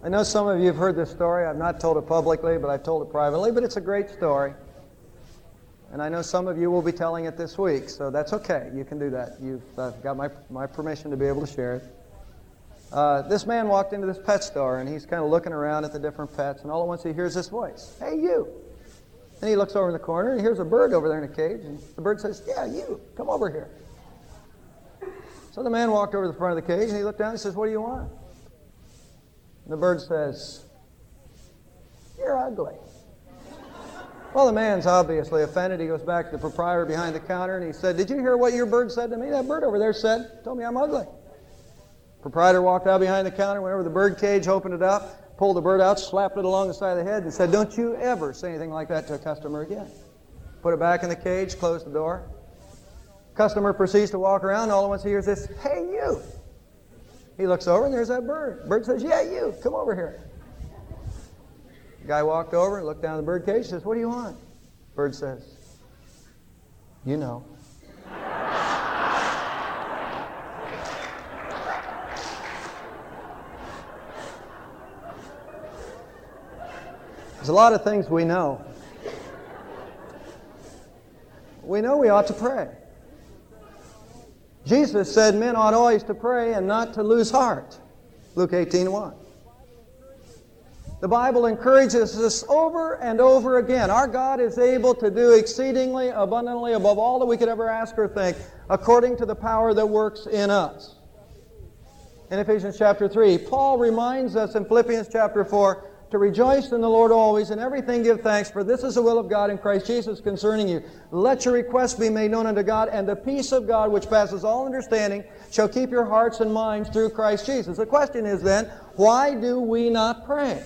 I know some of you have heard this story. I've not told it publicly, but I've told it privately, but it's a great story. And I know some of you will be telling it this week, so that's okay. You can do that. You've got my permission to be able to share it. This man walked into this pet store, and he's kind of looking around at the different pets, and all at once he hears this voice, "Hey, you!" And he looks over in the corner, and he hears a bird over there in a cage, and the bird says, "Yeah, you, come over here." So the man walked over to the front of the cage, and he looked down and says, "What do you want?" And the bird says, "You're ugly." Well, the man's obviously offended. He goes back to the proprietor behind the counter, and he said, "Did you hear what your bird said to me? That bird over there told me I'm ugly." Proprietor walked out behind the counter, went over to the bird cage, opened it up, pulled the bird out, slapped it along the side of the head, and said, "Don't you ever say anything like that to a customer again." Put it back in the cage, closed the door. Customer proceeds to walk around, and all at once he hears this, "Hey, you!" He looks over, and there's that bird. Bird says, "Yeah, you, come over here." The guy walked over and looked down at the bird cage and says, "What do you want?" Bird says, "You know." There's a lot of things we know. We know we ought to pray. Jesus said men ought always to pray and not to lose heart. Luke 18:1. The Bible encourages us over and over again. Our God is able to do exceedingly abundantly above all that we could ever ask or think, according to the power that works in us. In Ephesians chapter 3, Paul reminds us in Philippians chapter 4 to rejoice in the Lord always, in everything give thanks, for this is the will of God in Christ Jesus concerning you. Let your requests be made known unto God, and the peace of God, which passes all understanding, shall keep your hearts and minds through Christ Jesus. The question is then, why do we not pray?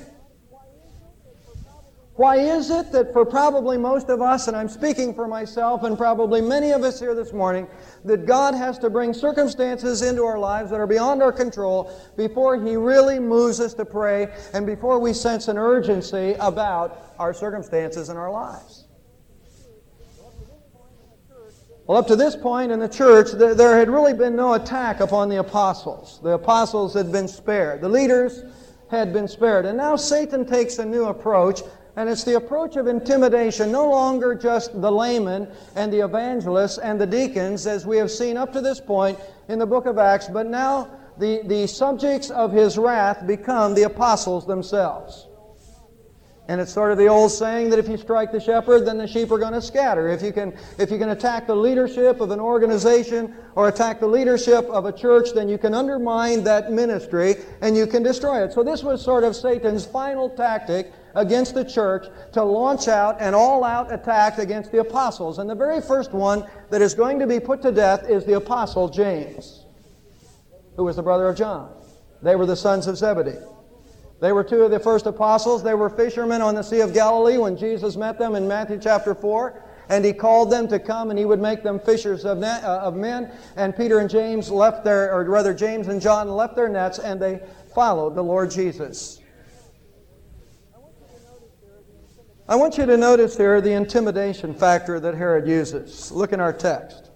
Why is it that for probably most of us, and I'm speaking for myself and probably many of us here this morning, that God has to bring circumstances into our lives that are beyond our control before He really moves us to pray and before we sense an urgency about our circumstances in our lives? Well, up to this point in the church, there had really been no attack upon the apostles. The apostles had been spared. The leaders had been spared. And now Satan takes a new approach. And it's the approach of intimidation, no longer just the laymen and the evangelists and the deacons, as we have seen up to this point in the book of Acts, but now the subjects of his wrath become the apostles themselves. And it's sort of the old saying that if you strike the shepherd, then the sheep are going to scatter. If you can attack the leadership of an organization or attack the leadership of a church, then you can undermine that ministry and you can destroy it. So this was sort of Satan's final tactic against the church, to launch out an all-out attack against the apostles. And the very first one that is going to be put to death is the apostle James, who was the brother of John. They were the sons of Zebedee. They were two of the first apostles. They were fishermen on the Sea of Galilee when Jesus met them in Matthew chapter 4. And He called them to come and He would make them fishers of men. And Peter and James left James and John left their nets and they followed the Lord Jesus. I want you to notice here the intimidation factor that Herod uses. Look in our text.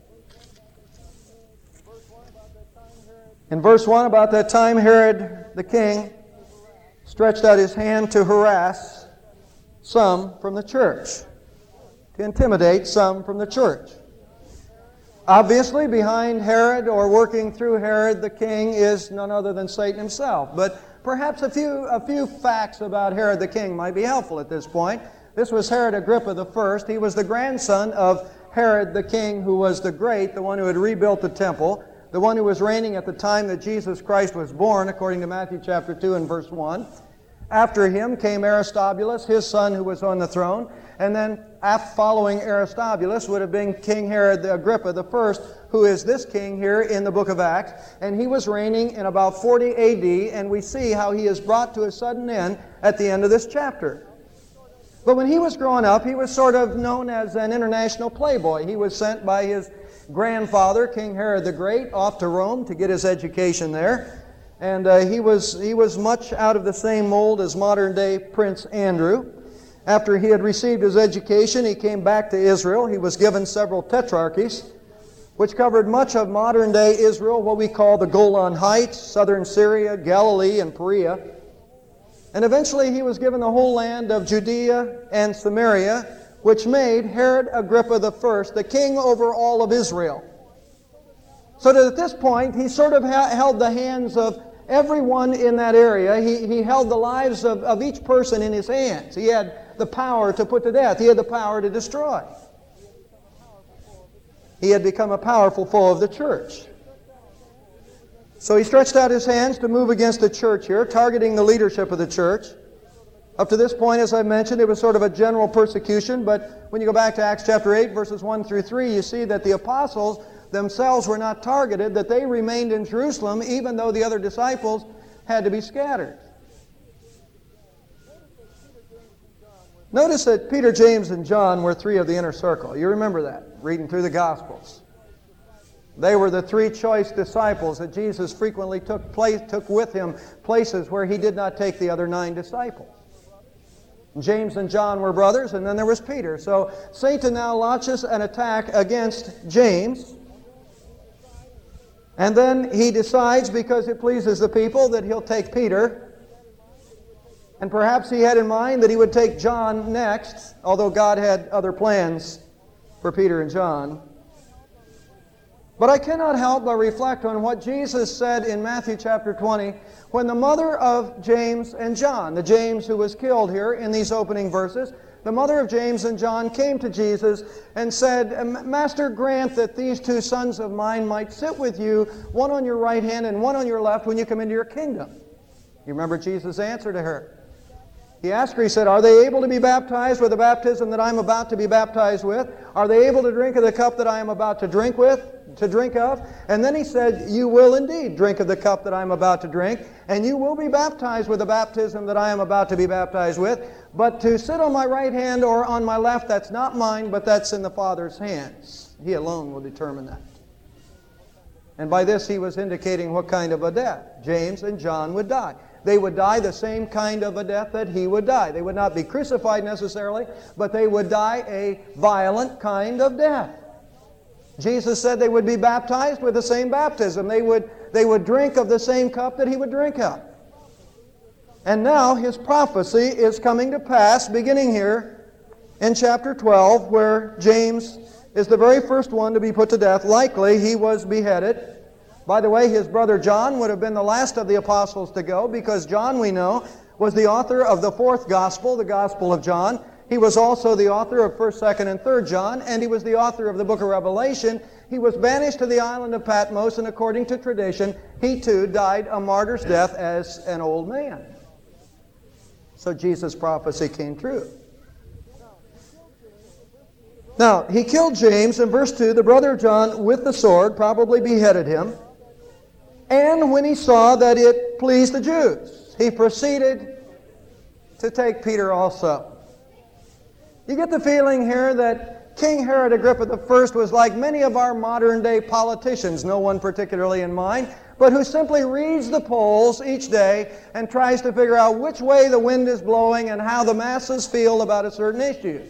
In verse 1, about that time Herod the king stretched out his hand to harass some from the church, to intimidate some from the church. Obviously, behind Herod, or working through Herod the king, is none other than Satan himself. But perhaps a few facts about Herod the king might be helpful at this point. This was Herod Agrippa I. He was the grandson of Herod the king, who was the great, the one who had rebuilt the temple, the one who was reigning at the time that Jesus Christ was born, according to Matthew chapter 2 and verse 1. After him came Aristobulus, his son, who was on the throne. And then following Aristobulus would have been King Herod Agrippa I, who is this king here in the book of Acts. And he was reigning in about 40 A.D., and we see how he is brought to a sudden end at the end of this chapter. But when he was growing up, he was sort of known as an international playboy. He was sent by his grandfather, King Herod the Great, off to Rome to get his education there. And he was much out of the same mold as modern-day Prince Andrew. After he had received his education, he came back to Israel. He was given several tetrarchies, which covered much of modern-day Israel, what we call the Golan Heights, southern Syria, Galilee, and Perea. And eventually he was given the whole land of Judea and Samaria, which made Herod Agrippa I the king over all of Israel. So that at this point, he sort of held the hands of everyone in that area. He held the lives of each person in his hands. He had the power to put to death. He had the power to destroy. He had become a powerful foe of the church. So he stretched out his hands to move against the church here, targeting the leadership of the church. Up to this point, as I mentioned, it was sort of a general persecution, but when you go back to Acts chapter 8, verses 1 through 3, you see that the apostles themselves were not targeted, that they remained in Jerusalem, even though the other disciples had to be scattered. Notice that Peter, James, and John were three of the inner circle. You remember that, reading through the Gospels. They were the three choice disciples that Jesus frequently took with him places where he did not take the other 9 disciples. James and John were brothers, and then there was Peter. So Satan now launches an attack against James. And then he decides, because it pleases the people, that he'll take Peter. And perhaps he had in mind that he would take John next, although God had other plans for Peter and John. But I cannot help but reflect on what Jesus said in Matthew chapter 20 when the mother of James and John, the James who was killed here in these opening verses, the mother of James and John came to Jesus and said, Master, grant that these 2 sons of mine might sit with you, one on your right hand and one on your left, when you come into your kingdom. You remember Jesus' answer to her. He asked her, he said, are they able to be baptized with the baptism that I'm about to be baptized with? Are they able to drink of the cup that I am about to drink of? And then he said, you will indeed drink of the cup that I am about to drink, and you will be baptized with the baptism that I am about to be baptized with. But to sit on my right hand or on my left, that's not mine, but that's in the Father's hands. He alone will determine that. And by this he was indicating what kind of a death James and John would die. They would die the same kind of a death that he would die. They would not be crucified necessarily, but they would die a violent kind of death. Jesus said they would be baptized with the same baptism. They would drink of the same cup that he would drink of. And now his prophecy is coming to pass, beginning here in chapter 12, where James is the very first one to be put to death. Likely he was beheaded. By the way, his brother John would have been the last of the apostles to go, because John, we know, was the author of the 4th gospel, the Gospel of John. He was also the author of 1st, 2nd, and 3rd John, and he was the author of the book of Revelation. He was banished to the island of Patmos, and according to tradition, he too died a martyr's death as an old man. So Jesus' prophecy came true. Now, he killed James, in verse 2, the brother of John, with the sword, probably beheaded him. And when he saw that it pleased the Jews, he proceeded to take Peter also. You get the feeling here that King Herod Agrippa I was like many of our modern-day politicians, no one particularly in mind, but who simply reads the polls each day and tries to figure out which way the wind is blowing and how the masses feel about a certain issue.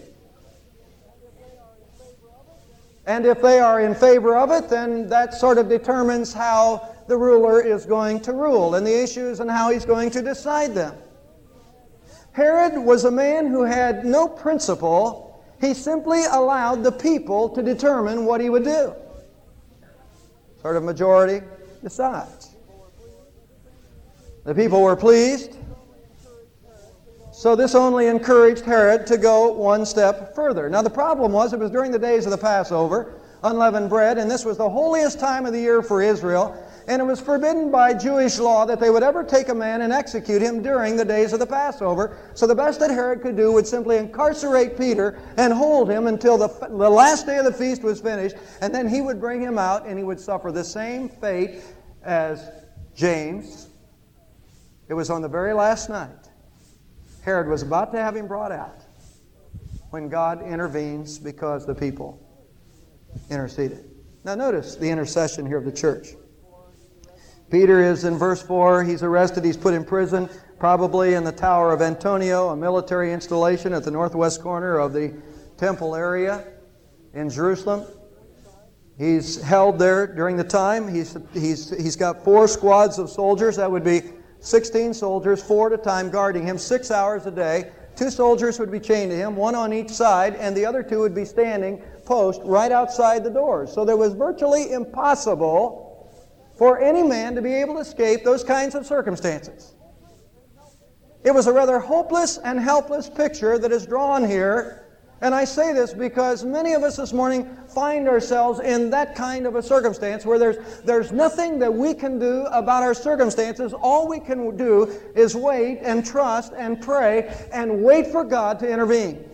And if they are in favor of it, then that sort of determines how the ruler is going to rule and the issues and how he's going to decide them. Herod was a man who had no principle. He simply allowed the people to determine what he would do. Sort of majority decides. The people were pleased. So this only encouraged Herod to go one step further. Now the problem was, it was during the days of the Passover, unleavened bread, and this was the holiest time of the year for Israel, and it was forbidden by Jewish law that they would ever take a man and execute him during the days of the Passover. So the best that Herod could do would simply incarcerate Peter and hold him until the last day of the feast was finished, and then he would bring him out and he would suffer the same fate as James. It was on the very last night. Herod was about to have him brought out when God intervenes because the people interceded. Now notice the intercession here of the church. Peter is in verse 4. He's arrested. He's put in prison, probably in the Tower of Antonio, a military installation at the northwest corner of the temple area in Jerusalem. He's held there during the time. He's got 4 squads of soldiers. That would be 16 soldiers, 4 at a time, guarding him 6 hours a day. 2 soldiers would be chained to him, 1 on each side, and the other 2 would be standing post right outside the doors. So it was virtually impossible for any man to be able to escape those kinds of circumstances. It was a rather hopeless and helpless picture that is drawn here. And I say this because many of us this morning find ourselves in that kind of a circumstance where there's nothing that we can do about our circumstances. All we can do is wait and trust and pray and wait for God to intervene.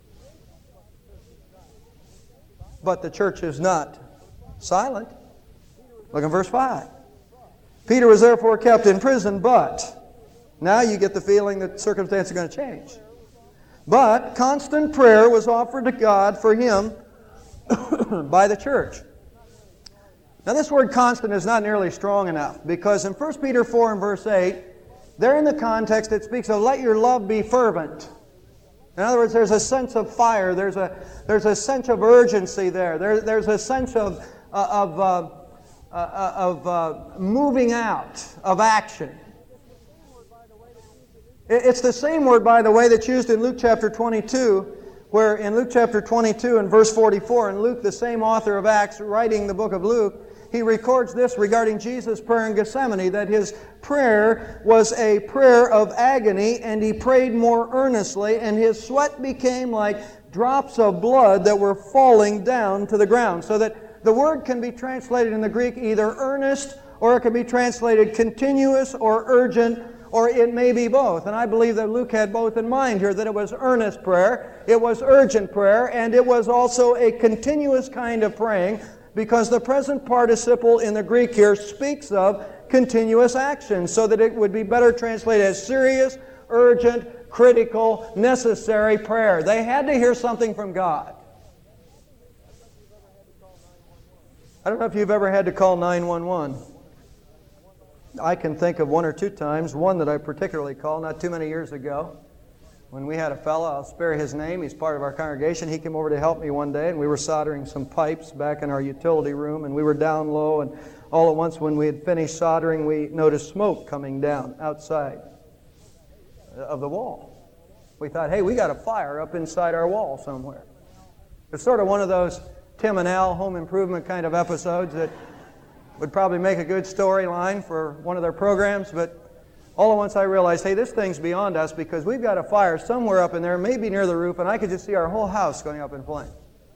But the church is not silent. Look in verse 5. Peter was therefore kept in prison, but now you get the feeling that circumstances are going to change. But constant prayer was offered to God for him by the church. Now this word constant is not nearly strong enough, because in 1 Peter 4 and verse 8, there in the context it speaks of let your love be fervent. In other words, there's a sense of fire, there's a sense of urgency there, there's a sense of moving out, of action. It's the same word, by the way, that's used in Luke chapter 22, where in Luke chapter 22 and verse 44, and Luke, the same author of Acts, writing the book of Luke, he records this regarding Jesus' prayer in Gethsemane, that his prayer was a prayer of agony, and he prayed more earnestly, and his sweat became like drops of blood that were falling down to the ground. So that the word can be translated in the Greek either earnest, or it can be translated continuous or urgent, or it may be both. And I believe that Luke had both in mind here, that it was earnest prayer, it was urgent prayer, and it was also a continuous kind of praying, because the present participle in the Greek here speaks of continuous action, so that it would be better translated as serious, urgent, critical, necessary prayer. They had to hear something from God. I don't know if you've ever had to call 911. I can think of 1 or 2 times, one that I particularly called not too many years ago, when we had a fellow, I'll spare his name, he's part of our congregation. He came over to help me one day, and we were soldering some pipes back in our utility room, and we were down low, and all at once when we had finished soldering, we noticed smoke coming down outside of the wall. We thought, hey, we got a fire up inside our wall somewhere. It's sort of one of those Tim and Al home improvement kind of episodes that would probably make a good storyline for one of their programs, but all at once I realized, hey, this thing's beyond us, because we've got a fire somewhere up in there, maybe near the roof, and I could just see our whole house going up in flames.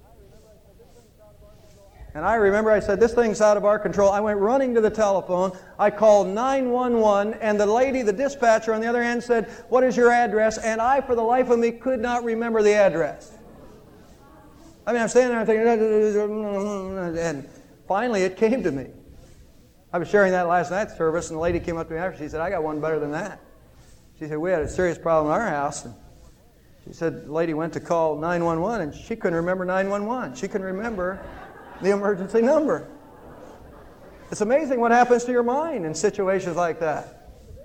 And I remember I said, this thing's out of our control. I went running to the telephone. I called 911, and the lady, the dispatcher on the other end, said, what is your address? And I, for the life of me, could not remember the address. I mean, I'm standing there thinking, and finally it came to me. I was sharing that last night's service, and the lady came up to me after. She said, I got one better than that. She said, we had a serious problem in our house. And she said, the lady went to call 911, and she couldn't remember 911. She couldn't remember the emergency number. It's amazing what happens to your mind in situations like that.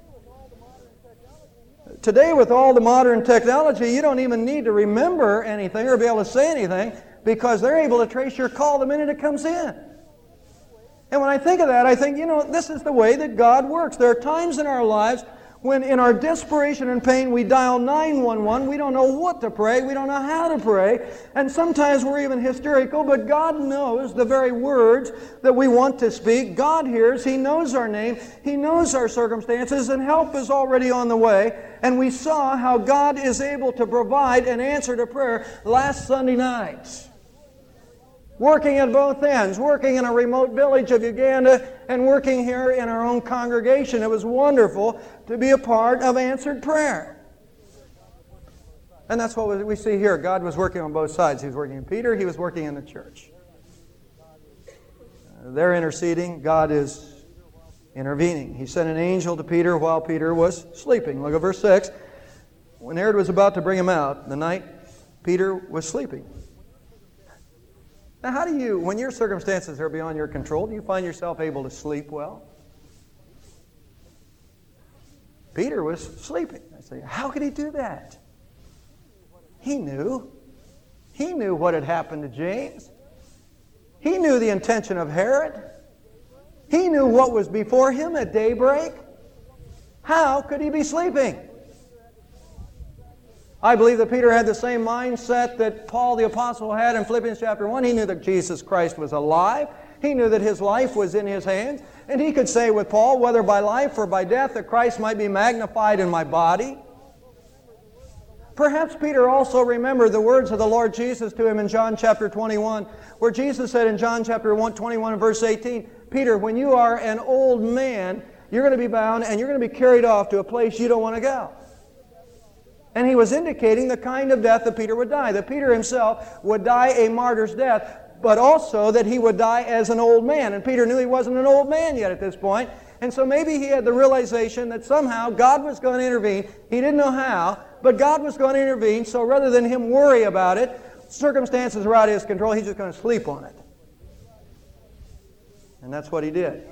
Today, with all the modern technology, you don't even need to remember anything or be able to say anything, because they're able to trace your call the minute it comes in. And when I think of that, I think, this is the way that God works. There are times in our lives when in our desperation and pain we dial 911. We don't know what to pray. We don't know how to pray. And sometimes we're even hysterical, but God knows the very words that we want to speak. God hears. He knows our name. He knows our circumstances, and help is already on the way. And we saw how God is able to provide an answer to prayer last Sunday night. Working at both ends, working in a remote village of Uganda and working here in our own congregation. It was wonderful to be a part of answered prayer. And that's what we see here. God was working on both sides. He was working in Peter, He was working in the church. They're interceding. God is intervening. He sent an angel to Peter while Peter was sleeping. Look at verse 6. When Herod was about to bring him out, the night Peter was sleeping. Now, how do you, when your circumstances are beyond your control, do you find yourself able to sleep well? Peter was sleeping. I say, how could he do that? He knew. He knew what had happened to James. He knew the intention of Herod. He knew what was before him at daybreak. How could he be sleeping? I believe that Peter had the same mindset that Paul the Apostle had in Philippians chapter 1. He knew that Jesus Christ was alive. He knew that his life was in his hands. And he could say with Paul, whether by life or by death, that Christ might be magnified in my body. Perhaps Peter also remembered the words of the Lord Jesus to him in John chapter 21, where Jesus said in John chapter 21 and verse 18, Peter, when you are an old man, you're going to be bound and you're going to be carried off to a place you don't want to go. And he was indicating the kind of death that Peter would die, that Peter himself would die a martyr's death, but also that he would die as an old man. And Peter knew he wasn't an old man yet at this point, and so maybe he had the realization that somehow God was going to intervene. He didn't know how, but God was going to intervene, so rather than him worry about it, circumstances were out of his control, he's just going to sleep on it. And that's what he did.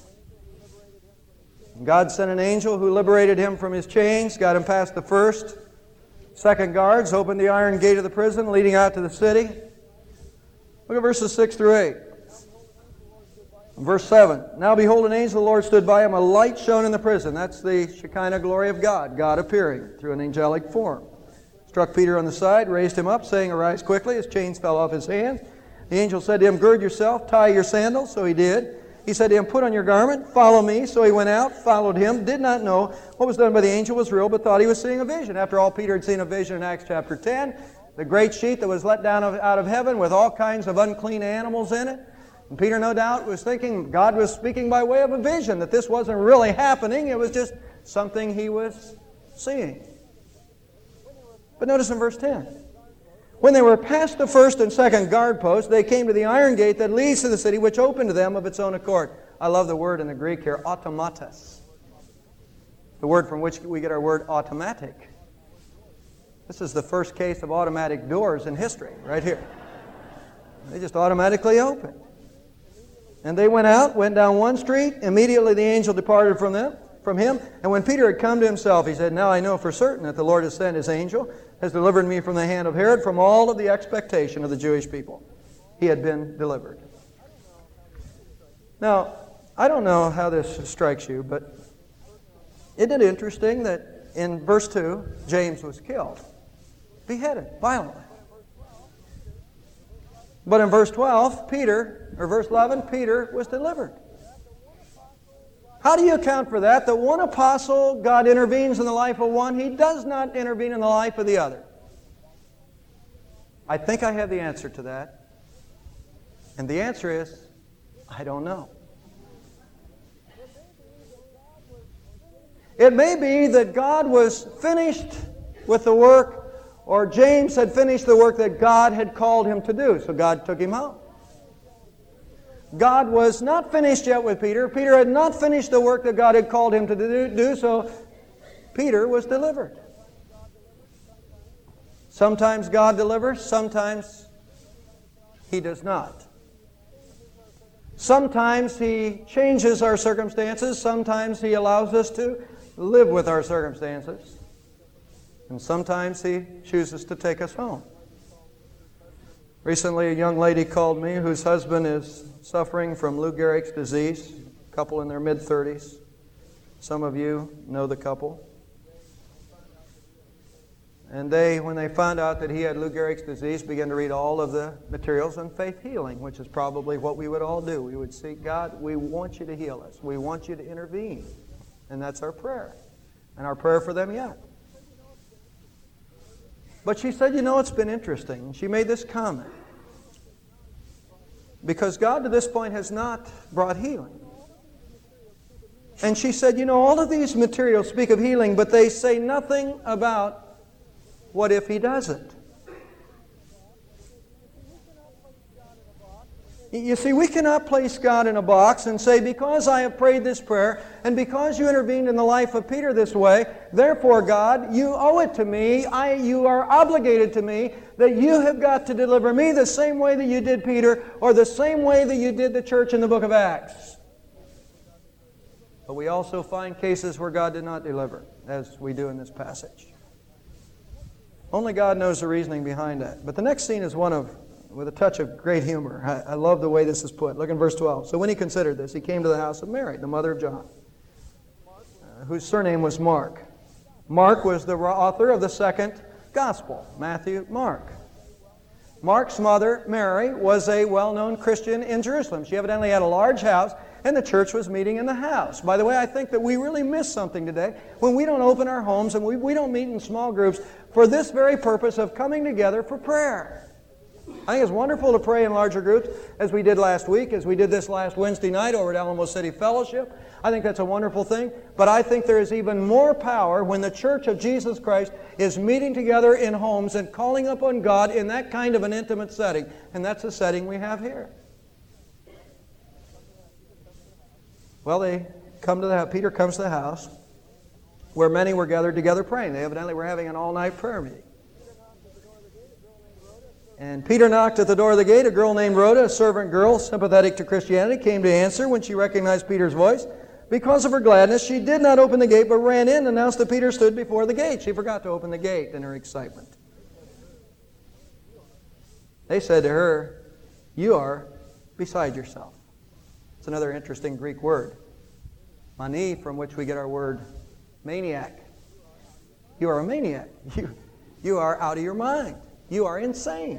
God sent an angel who liberated him from his chains, got him past the first, second guards, opened the iron gate of the prison leading out to the city. Look at verses 6 through 8. Verse 7. Now behold, an angel of the Lord stood by him, a light shone in the prison. That's the Shekinah glory of God, God appearing through an angelic form. Struck Peter on the side, raised him up, saying, Arise quickly. His chains fell off his hands. The angel said to him, Gird yourself, tie your sandals. So he did. He said to him, Put on your garment, follow me. So he went out, followed him, did not know what was done by the angel was real, but thought he was seeing a vision. After all, Peter had seen a vision in Acts chapter 10, the great sheet that was let down out of heaven with all kinds of unclean animals in it. And Peter, no doubt, was thinking God was speaking by way of a vision, that this wasn't really happening, it was just something he was seeing. But notice in verse 10. When they were past the first and second guard posts, they came to the iron gate that leads to the city, which opened to them of its own accord. I love the word in the Greek here, automatos. The word from which we get our word automatic. This is the first case of automatic doors in history, right here. They just automatically opened. And they went out, went down one street. Immediately the angel departed from him. And when Peter had come to himself, he said, Now I know for certain that the Lord has sent his angel, has delivered me from the hand of Herod, from all of the expectation of the Jewish people. He had been delivered. Now, I don't know how this strikes you, but isn't it interesting that in verse 2, James was killed, beheaded violently. But in verse 12, verse 11, Peter was delivered. How do you account for that? That one apostle, God intervenes in the life of one, he does not intervene in the life of the other. I think I have the answer to that. And the answer is, I don't know. It may be that God was finished with the work, or James had finished the work that God had called him to do, so God took him home. God was not finished yet with Peter. Peter had not finished the work that God had called him to do, so Peter was delivered. Sometimes God delivers, sometimes He does not. Sometimes He changes our circumstances, sometimes He allows us to live with our circumstances, and sometimes He chooses to take us home. Recently, a young lady called me whose husband is suffering from Lou Gehrig's disease, a couple in their mid-30s. Some of you know the couple. And when they found out that he had Lou Gehrig's disease, began to read all of the materials on faith healing, which is probably what we would all do. We would seek God, we want you to heal us. We want you to intervene. And that's our prayer. And our prayer for them yet. But she said, it's been interesting. She made this comment. Because God to this point has not brought healing. And she said, all of these materials speak of healing, but they say nothing about what if He doesn't. You see, we cannot place God in a box and say, because I have prayed this prayer, and because you intervened in the life of Peter this way, therefore, God, you owe it to me, you are obligated to me, that you have got to deliver me the same way that you did Peter, or the same way that you did the church in the book of Acts. But we also find cases where God did not deliver, as we do in this passage. Only God knows the reasoning behind that. But the next scene is one with a touch of great humor. I love the way this is put. Look in verse 12. So when he considered this, he came to the house of Mary, the mother of John, whose surname was Mark. Mark was the author of the second gospel, Matthew, Mark. Mark's mother, Mary, was a well-known Christian in Jerusalem. She evidently had a large house, and the church was meeting in the house. By the way, I think that we really miss something today when we don't open our homes and we don't meet in small groups for this very purpose of coming together for prayer. I think it's wonderful to pray in larger groups, as we did last week, as we did this last Wednesday night over at Alamo City Fellowship. I think that's a wonderful thing. But I think there is even more power when the Church of Jesus Christ is meeting together in homes and calling upon God in that kind of an intimate setting. And that's the setting we have here. Well, Peter comes to the house where many were gathered together praying. They evidently were having an all-night prayer meeting. And Peter knocked at the door of the gate. A girl named Rhoda, a servant girl, sympathetic to Christianity, came to answer when she recognized Peter's voice. Because of her gladness, she did not open the gate, but ran in and announced that Peter stood before the gate. She forgot to open the gate in her excitement. They said to her, "You are beside yourself." It's another interesting Greek word. Mani, from which we get our word maniac. You are a maniac. You are out of your mind. You are insane.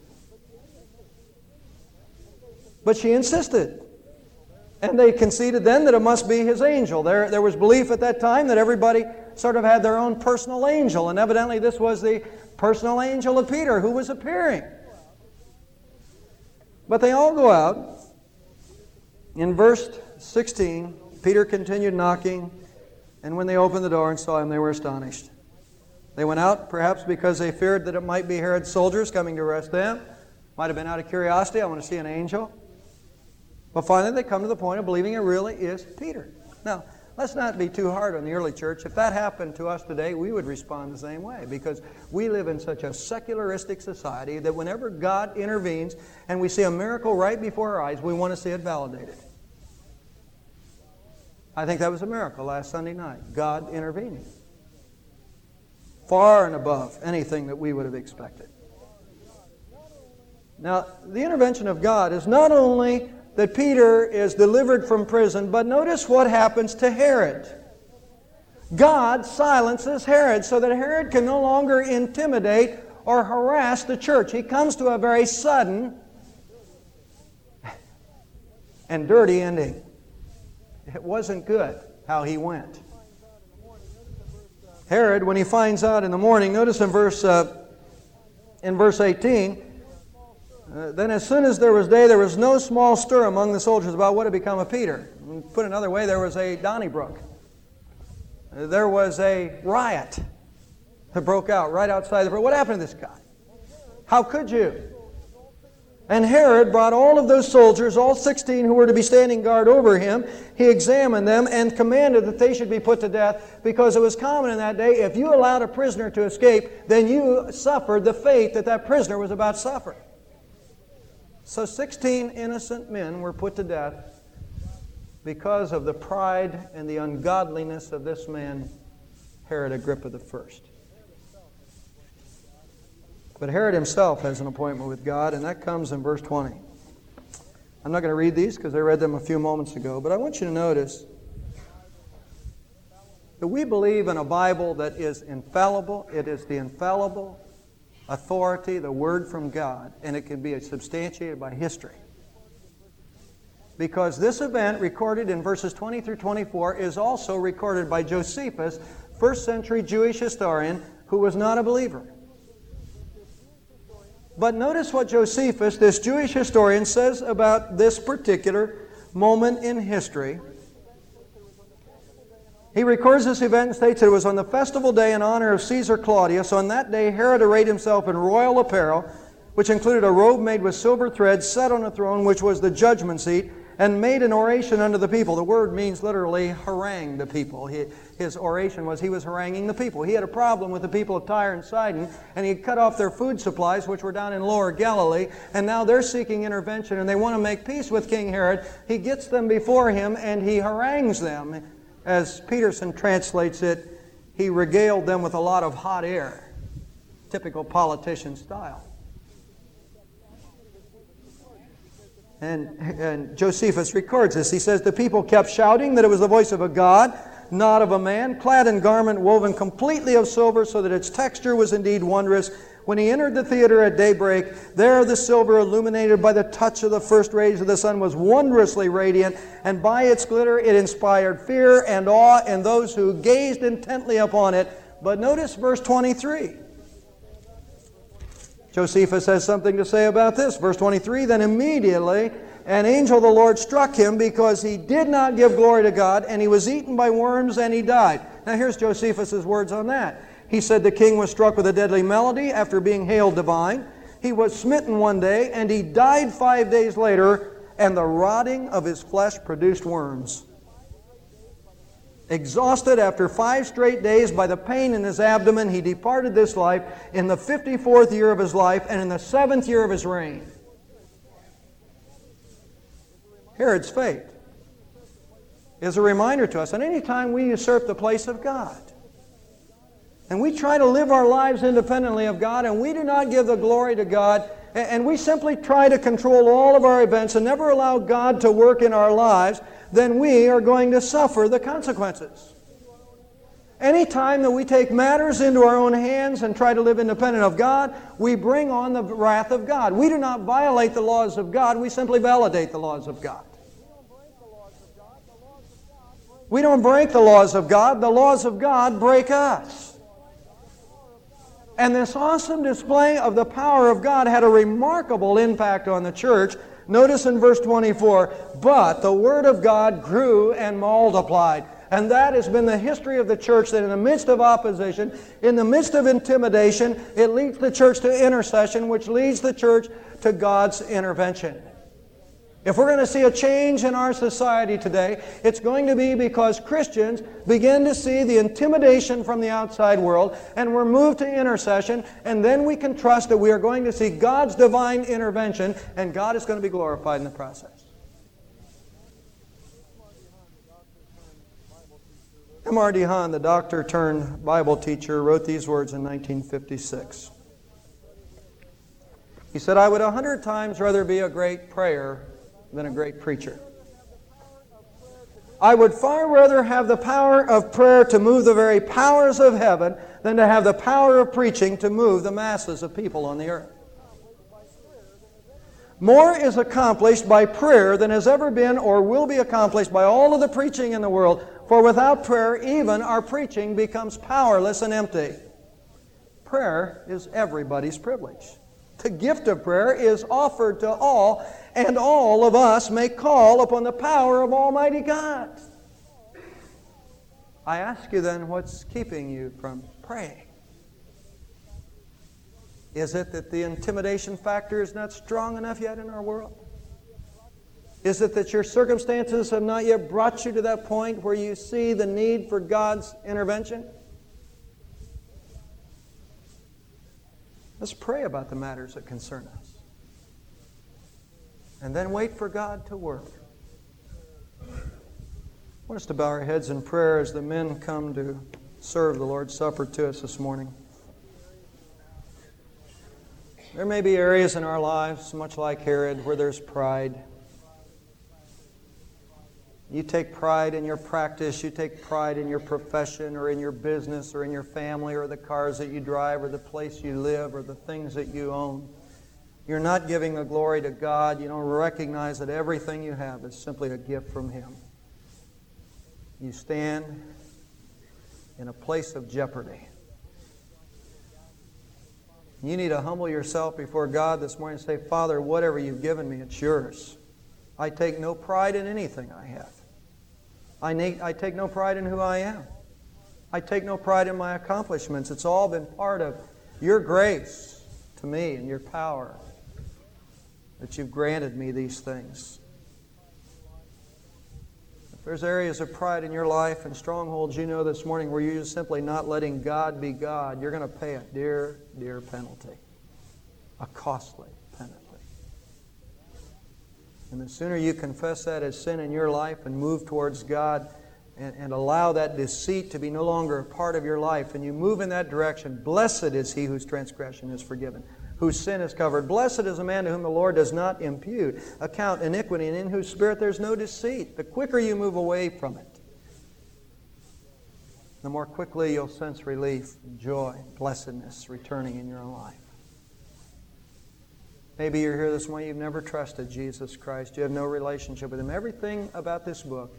But she insisted. And they conceded then that it must be his angel. There was belief at that time that everybody sort of had their own personal angel. And evidently this was the personal angel of Peter who was appearing. But they all go out. In verse 16, Peter continued knocking. And when they opened the door and saw him, they were astonished. They went out, perhaps because they feared that it might be Herod's soldiers coming to arrest them. Might have been out of curiosity. I want to see an angel. But finally, they come to the point of believing it really is Peter. Now, let's not be too hard on the early church. If that happened to us today, we would respond the same way, because we live in such a secularistic society that whenever God intervenes and we see a miracle right before our eyes, we want to see it validated. I think that was a miracle last Sunday night. God intervening. Far and above anything that we would have expected. Now, the intervention of God is not only that Peter is delivered from prison, but notice what happens to Herod. God silences Herod so that Herod can no longer intimidate or harass the church. He comes to a very sudden and dirty ending. It wasn't good how he went. Herod, when he finds out in the morning, notice in verse 18, then as soon as there was day, there was no small stir among the soldiers about what had become of Peter. Put another way, there was a Donnybrook. There was a riot that broke out right outside the... What happened to this guy? How could you? And Herod brought all of those soldiers, all 16 who were to be standing guard over him. He examined them and commanded that they should be put to death, because it was common in that day, if you allowed a prisoner to escape, then you suffered the fate that that prisoner was about to suffer. So 16 innocent men were put to death because of the pride and the ungodliness of this man, Herod Agrippa I. But Herod himself has an appointment with God, and that comes in verse 20. I'm not going to read these because I read them a few moments ago, but I want you to notice that we believe in a Bible that is infallible. It is the infallible authority, the Word from God, and it can be substantiated by history. Because this event recorded in verses 20 through 24 is also recorded by Josephus, first century Jewish historian, who was not a believer. But notice what Josephus, this Jewish historian, says about this particular moment in history. He records this event and states that it was on the festival day in honor of Caesar Claudius. On that day, Herod arrayed himself in royal apparel, which included a robe made with silver threads, sat on a throne, which was the judgment seat, and made an oration unto the people. The word means literally harangue the people. His oration was he was haranguing the people. He had a problem with the people of Tyre and Sidon, and he had cut off their food supplies, which were down in Lower Galilee, and now they're seeking intervention, and they want to make peace with King Herod. He gets them before him, and he harangues them. As Peterson translates it, he regaled them with a lot of hot air, typical politician style. And Josephus records this. He says, the people kept shouting that it was the voice of a god, not of a man, clad in garment woven completely of silver, so that its texture was indeed wondrous. When he entered the theater at daybreak, there the silver, illuminated by the touch of the first rays of the sun, was wondrously radiant, and by its glitter it inspired fear and awe in those who gazed intently upon it. But notice verse 23. Josephus has something to say about this. Verse 23, then immediately an angel of the Lord struck him because he did not give glory to God, and he was eaten by worms and he died. Now here's Josephus' words on that. He said the king was struck with a deadly malady after being hailed divine. He was smitten one day, and he died 5 days later, and the rotting of his flesh produced worms. Exhausted after 5 straight days by the pain in his abdomen, he departed this life in the 54th year of his life and in the 7th year of his reign. Herod's fate is a reminder to us that any time we usurp the place of God, and we try to live our lives independently of God, and we do not give the glory to God, and we simply try to control all of our events and never allow God to work in our lives, then we are going to suffer the consequences. Any time that we take matters into our own hands and try to live independent of God, we bring on the wrath of God. We do not violate the laws of God, we simply validate the laws of God. We don't break the laws of God, the laws of God break us. And this awesome display of the power of God had a remarkable impact on the church. Notice in verse 24, but the Word of God grew and multiplied. And that has been the history of the church, that in the midst of opposition, in the midst of intimidation, it leads the church to intercession, which leads the church to God's intervention. If we're going to see a change in our society today, it's going to be because Christians begin to see the intimidation from the outside world, and we're moved to intercession, and then we can trust that we are going to see God's divine intervention, and God is going to be glorified in the process. M.R. DeHaan, the doctor turned Bible teacher, wrote these words in 1956. He said, I would 100 times rather be a great prayer than a great preacher. I would far rather have the power of prayer to move the very powers of heaven than to have the power of preaching to move the masses of people on the earth. More is accomplished by prayer than has ever been or will be accomplished by all of the preaching in the world, for without prayer even our preaching becomes powerless and empty. Prayer is everybody's privilege. The gift of prayer is offered to all, and all of us may call upon the power of Almighty God. I ask you then, what's keeping you from praying? Is it that the intimidation factor is not strong enough yet in our world? Is it that your circumstances have not yet brought you to that point where you see the need for God's intervention? Let's pray about the matters that concern us. And then wait for God to work. I want us to bow our heads in prayer as the men come to serve the Lord's Supper to us this morning. There may be areas in our lives, much like Herod, where there's pride. You take pride in your practice, you take pride in your profession or in your business or in your family or the cars that you drive or the place you live or the things that you own. You're not giving the glory to God. You don't recognize that everything you have is simply a gift from Him. You stand in a place of jeopardy. You need to humble yourself before God this morning and say, Father, whatever you've given me, it's yours. I take no pride in anything I have. I take no pride in who I am. I take no pride in my accomplishments. It's all been part of your grace to me and your power that you've granted me these things. If there's areas of pride in your life and strongholds you know this morning where you're just simply not letting God be God, you're going to pay a dear, dear penalty. A costly penalty. And the sooner you confess that as sin in your life and move towards God and allow that deceit to be no longer a part of your life, and you move in that direction, blessed is he whose transgression is forgiven, whose sin is covered. Blessed is the man to whom the Lord does not account iniquity, and in whose spirit there's no deceit. The quicker you move away from it, the more quickly you'll sense relief, joy, blessedness returning in your own life. Maybe you're here this morning, you've never trusted Jesus Christ. You have no relationship with Him. Everything about this book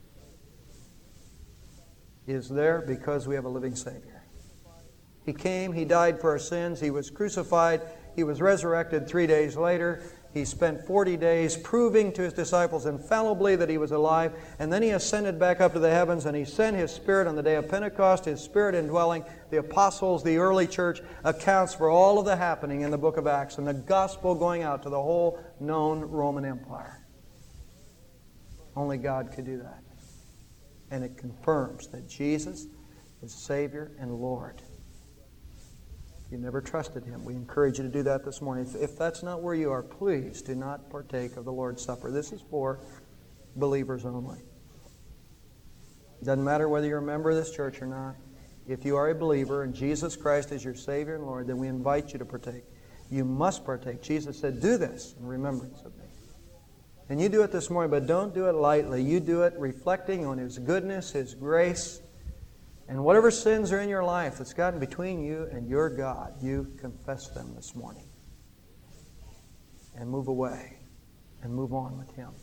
is there because we have a living Savior. He came, He died for our sins, He was crucified, He was resurrected 3 days later. He spent 40 days proving to His disciples infallibly that He was alive, and then He ascended back up to the heavens, and He sent His Spirit on the day of Pentecost, His Spirit indwelling the apostles, the early church, accounts for all of the happening in the book of Acts, and the gospel going out to the whole known Roman Empire. Only God could do that. And it confirms that Jesus is Savior and Lord. You've never trusted Him. We encourage you to do that this morning. If that's not where you are, please do not partake of the Lord's Supper. This is for believers only. It doesn't matter whether you're a member of this church or not. If you are a believer and Jesus Christ is your Savior and Lord, then we invite you to partake. You must partake. Jesus said, do this in remembrance of me. And you do it this morning, but don't do it lightly. You do it reflecting on His goodness, His grace, and whatever sins are in your life that's gotten between you and your God, you confess them this morning. And move away and move on with Him.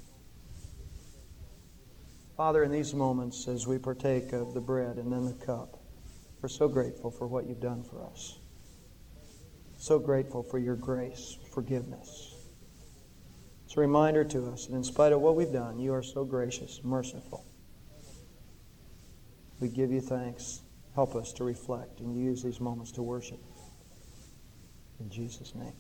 Father, in these moments as we partake of the bread and then the cup, we're so grateful for what You've done for us. So grateful for Your grace, forgiveness. It's a reminder to us that in spite of what we've done, You are so gracious, merciful. We give You thanks. Help us to reflect and use these moments to worship. In Jesus' name.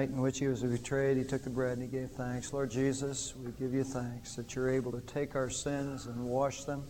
night in which he was betrayed, he took the bread and he gave thanks. Lord Jesus, we give you thanks that you're able to take our sins and wash them.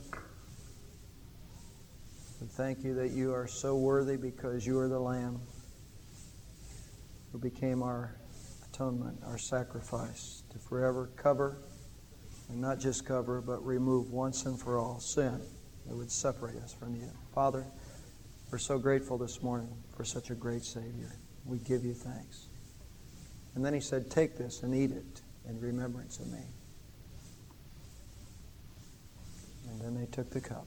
We thank you that you are so worthy because you are the Lamb who became our atonement, our sacrifice, to forever cover, and not just cover, but remove once and for all sin that would separate us from you. Father, we're so grateful this morning for such a great Savior. We give you thanks. And then he said, take this and eat it in remembrance of me. And then they took the cup.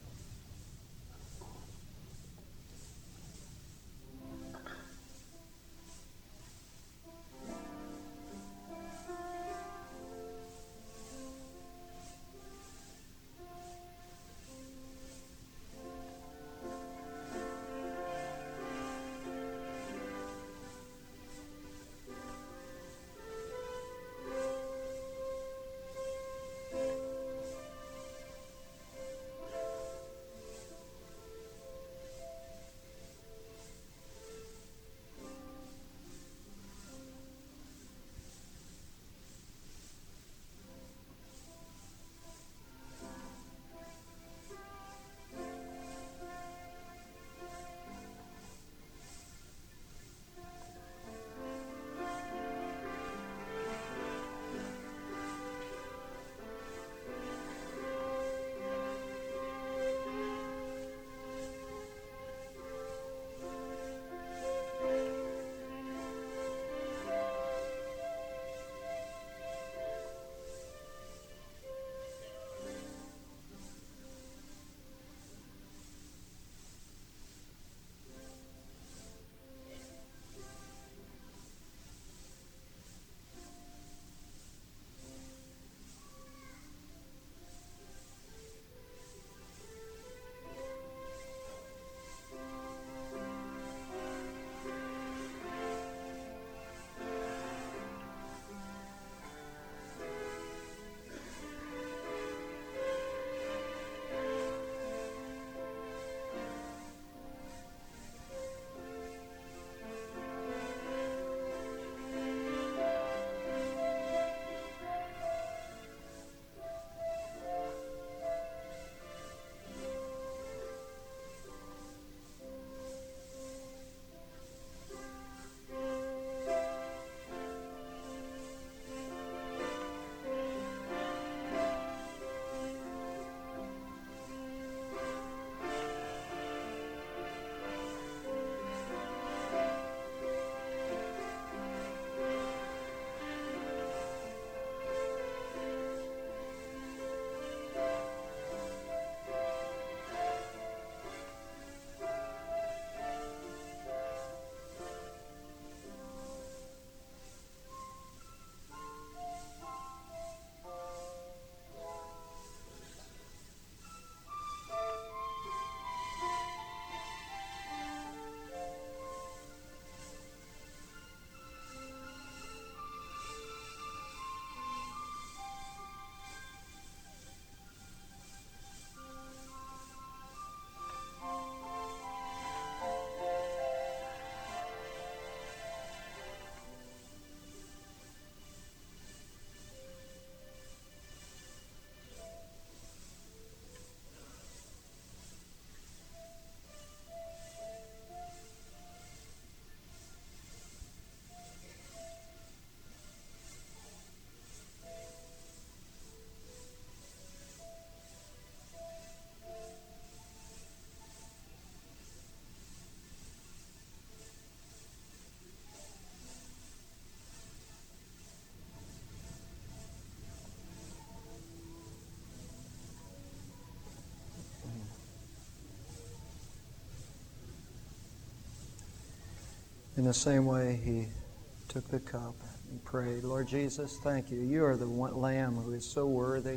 In the same way, he took the cup and prayed, Lord Jesus, thank you. You are the one Lamb who is so worthy.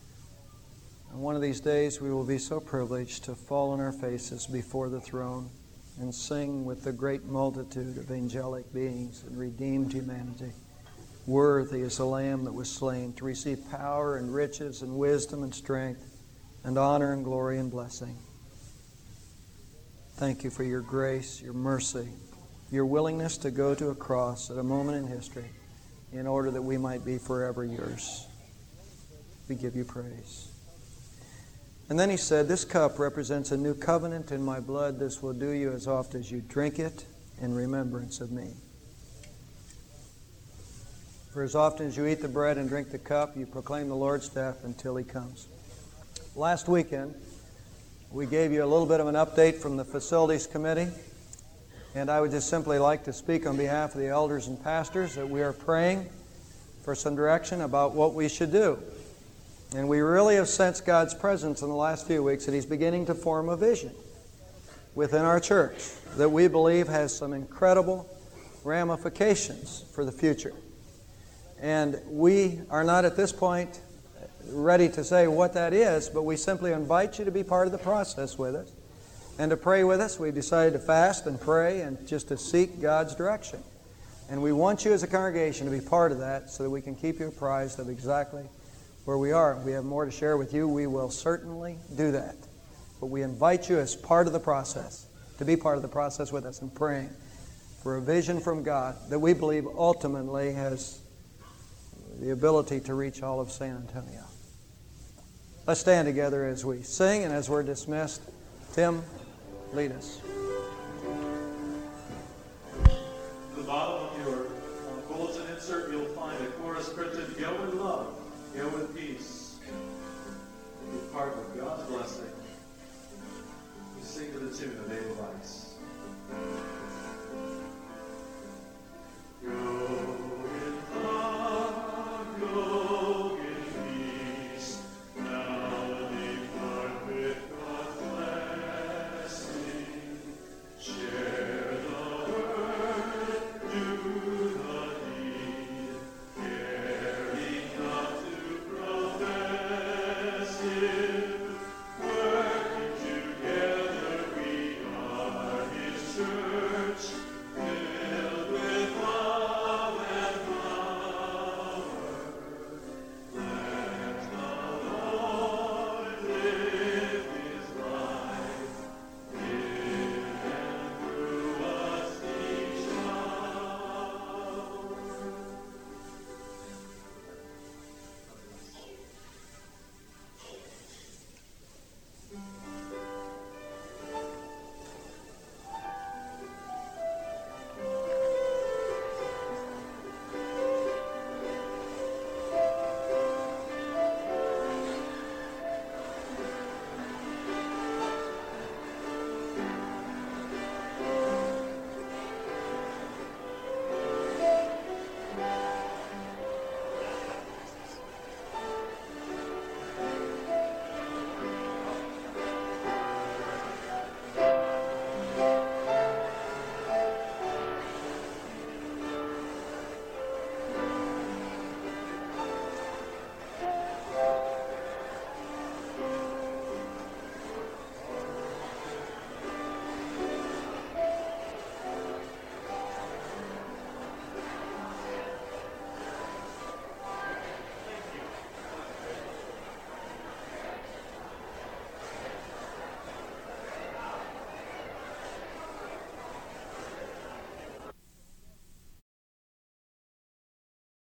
And one of these days we will be so privileged to fall on our faces before the throne and sing with the great multitude of angelic beings and redeemed humanity. Worthy is the Lamb that was slain to receive power and riches and wisdom and strength and honor and glory and blessing. Thank you for your grace, your mercy, your willingness to go to a cross at a moment in history in order that we might be forever yours. We give you praise. And then he said, this cup represents a new covenant in my blood. This will do you as oft as you drink it in remembrance of me. For as often as you eat the bread and drink the cup, you proclaim the Lord's death until he comes. Last weekend, we gave you a little bit of an update from the Facilities Committee. And I would just simply like to speak on behalf of the elders and pastors that we are praying for some direction about what we should do. And we really have sensed God's presence in the last few weeks that he's beginning to form a vision within our church that we believe has some incredible ramifications for the future. And we are not at this point ready to say what that is, but we simply invite you to be part of the process with us and to pray with us. We've decided to fast and pray and just to seek God's direction. And we want you as a congregation to be part of that so that we can keep you apprised of exactly where we are. If we have more to share with you, we will certainly do that. But we invite you as part of the process, to be part of the process with us in praying for a vision from God that we believe ultimately has the ability to reach all of San Antonio. Let's stand together as we sing, and as we're dismissed, Tim, lead us. At the bottom of your bulletin insert, you'll find a chorus printed, "Go in love, go in peace." Be part of God's blessing. We sing to the tune of Naval Ice.